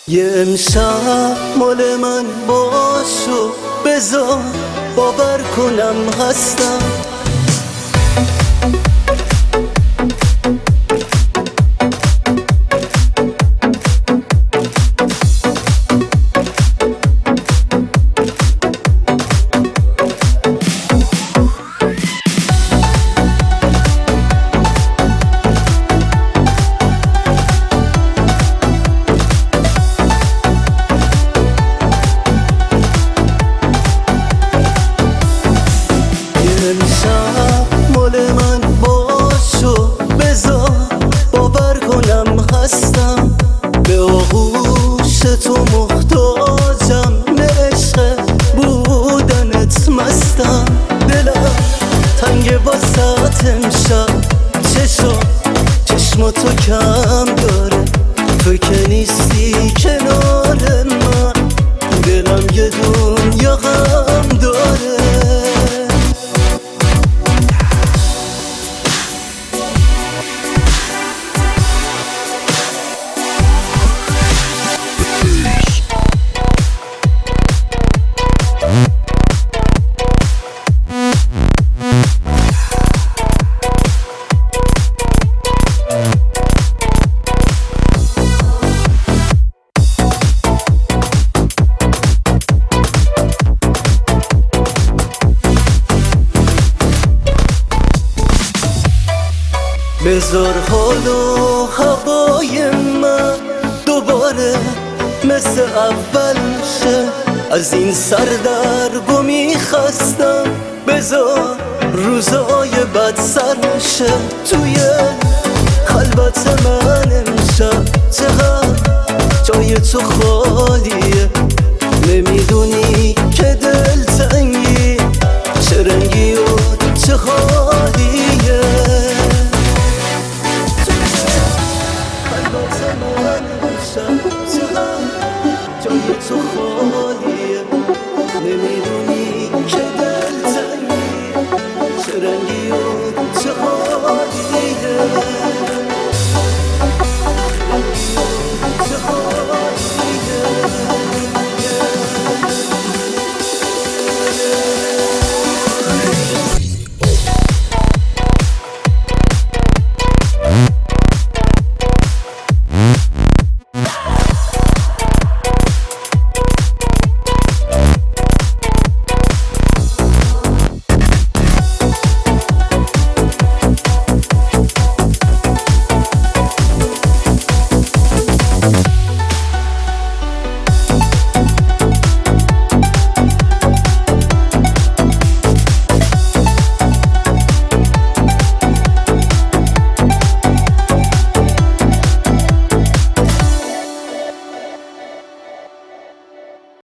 یه امشب مال من باشو بذار باور کنم هستم. امشب مال من باشو بذار باور کنم هستم. به آغوش تو محتاجم، عشق بودنت مستم. دلم تنگ واسط امشب، چشم تو کم داره. تو که نیستی کنار من، دلم یه دنیا غم داره. بذار حال و هوای من دوباره مثل اول شه. از این سردرگمی خستم، بذار روزای بد سر شه. توی خلوت من امشب چقدر جای تو خالیه. نمیدونی که دلتنگی چه رنگی و چه حالیه.